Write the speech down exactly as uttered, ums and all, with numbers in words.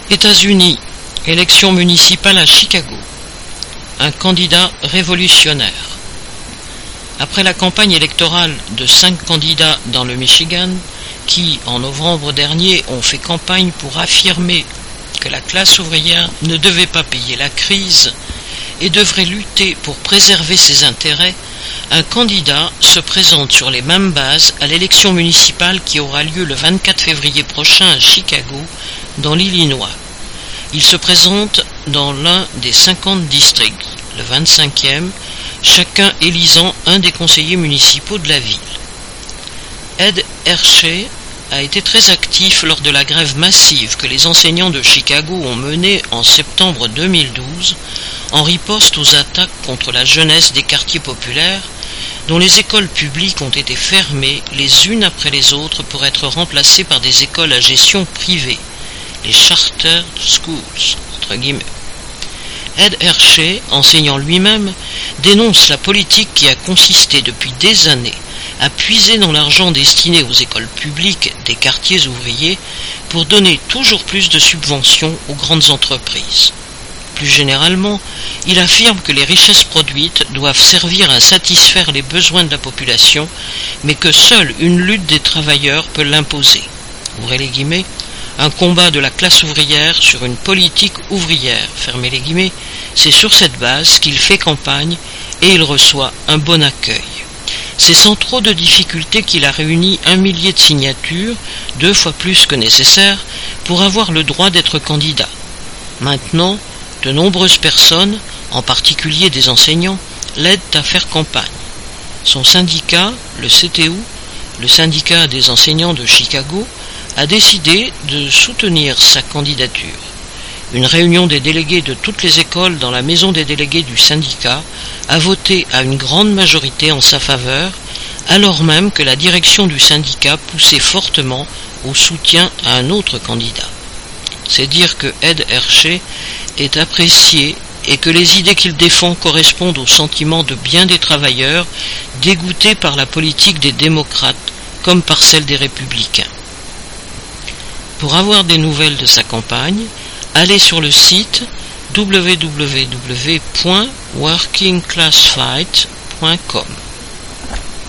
États-Unis, élection municipale à Chicago. Un candidat révolutionnaire. Après la campagne électorale de cinq candidats dans le Michigan, qui, en novembre dernier, ont fait campagne pour affirmer que la classe ouvrière ne devait pas payer la crise et devrait lutter pour préserver ses intérêts, un candidat se présente sur les mêmes bases à l'élection municipale qui aura lieu le vingt-quatre février prochain à Chicago, dans l'Illinois. Il se présente dans l'un des cinquante districts, le vingt-cinquième, chacun élisant un des conseillers municipaux de la ville. Ed Hershey a été très actif lors de la grève massive que les enseignants de Chicago ont menée en septembre deux mille douze, en riposte aux attaques contre la jeunesse des quartiers populaires, dont les écoles publiques ont été fermées les unes après les autres pour être remplacées par des écoles à gestion privée, les charter schools, entre guillemets. Ed Hershey, enseignant lui-même, dénonce la politique qui a consisté depuis des années à puiser dans l'argent destiné aux écoles publiques des quartiers ouvriers pour donner toujours plus de subventions aux grandes entreprises. Plus généralement, il affirme que les richesses produites doivent servir à satisfaire les besoins de la population, mais que seule une lutte des travailleurs peut l'imposer. Ouvrez les guillemets, un combat de la classe ouvrière sur une politique ouvrière, fermez les guillemets, c'est sur cette base qu'il fait campagne et il reçoit un bon accueil. C'est sans trop de difficultés qu'il a réuni un millier de signatures, deux fois plus que nécessaire, pour avoir le droit d'être candidat. Maintenant, de nombreuses personnes, en particulier des enseignants, l'aident à faire campagne. Son syndicat, le C T U, le syndicat des enseignants de Chicago, a décidé de soutenir sa candidature. Une réunion des délégués de toutes les écoles dans la maison des délégués du syndicat a voté à une grande majorité en sa faveur, alors même que la direction du syndicat poussait fortement au soutien à un autre candidat. C'est dire que Ed Hershey est apprécié et que les idées qu'il défend correspondent aux sentiments de bien des travailleurs dégoûtés par la politique des démocrates comme par celle des républicains. Pour avoir des nouvelles de sa campagne, allez sur le site w w w point working class fight point com.